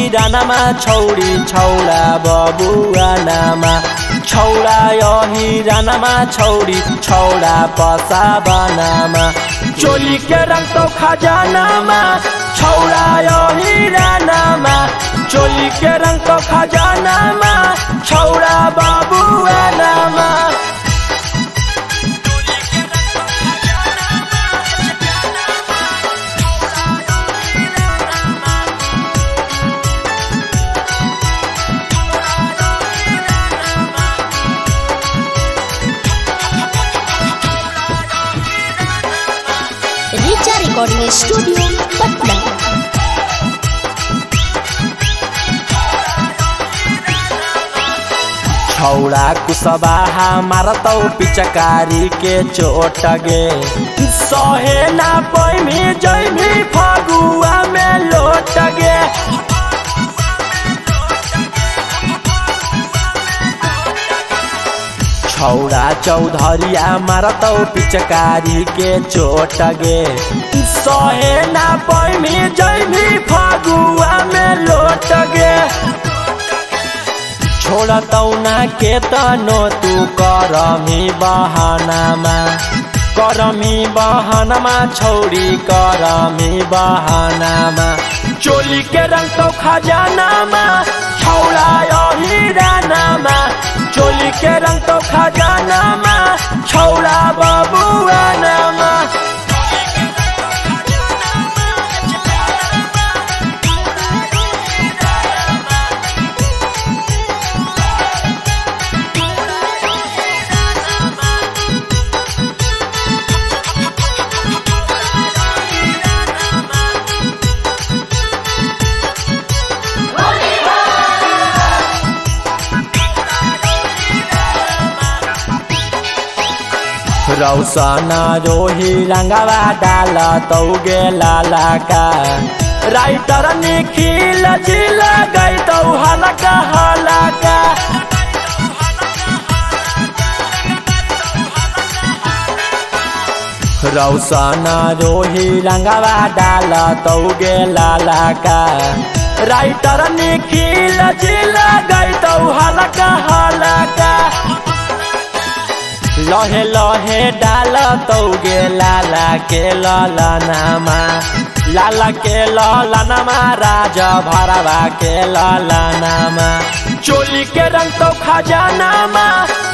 हिरानामा छौरी छौरा बबुआ नामा छौरा हिरानामा छौरी छौरा पसा बनामा चोली के रंग तो खजानामा छौरा हिरानामा चोली के रंग तो खजानामा छौरा बबुआ नामा रिचा रिकॉर्डिंग स्टूडियो पटना। छौड़ा कुशवाहा मारतौ पिचकारी के चोट गे सहे ना पैमी जैमी फगुआ में लोट गे छौड़ा चौधरिया मारतौ पिचकारी के चोट गे सहे ना पैमी जैमी फगुआ में लोट गे छोड़तौ ना के तनो तू करमी बहानामा छौरी करमी बहानामा चोली के रंग तो खजानामा छौरा हिरानामा चोली के रंग तो खजानामा छौरा बबुआ नामा रौसना रोही रंगवा डाल तौगे लाला का राइटर निखिल जिल गई तौ हलका हलका रौसना रोही रंगवा डाल तौगे लाला का राइटर निखिल जिल गई तौ हलका हलका लहे लहे डाल तौगे लाला के ललनामा राजा भरवा के ललनामा चोली के रंग तो खजानामा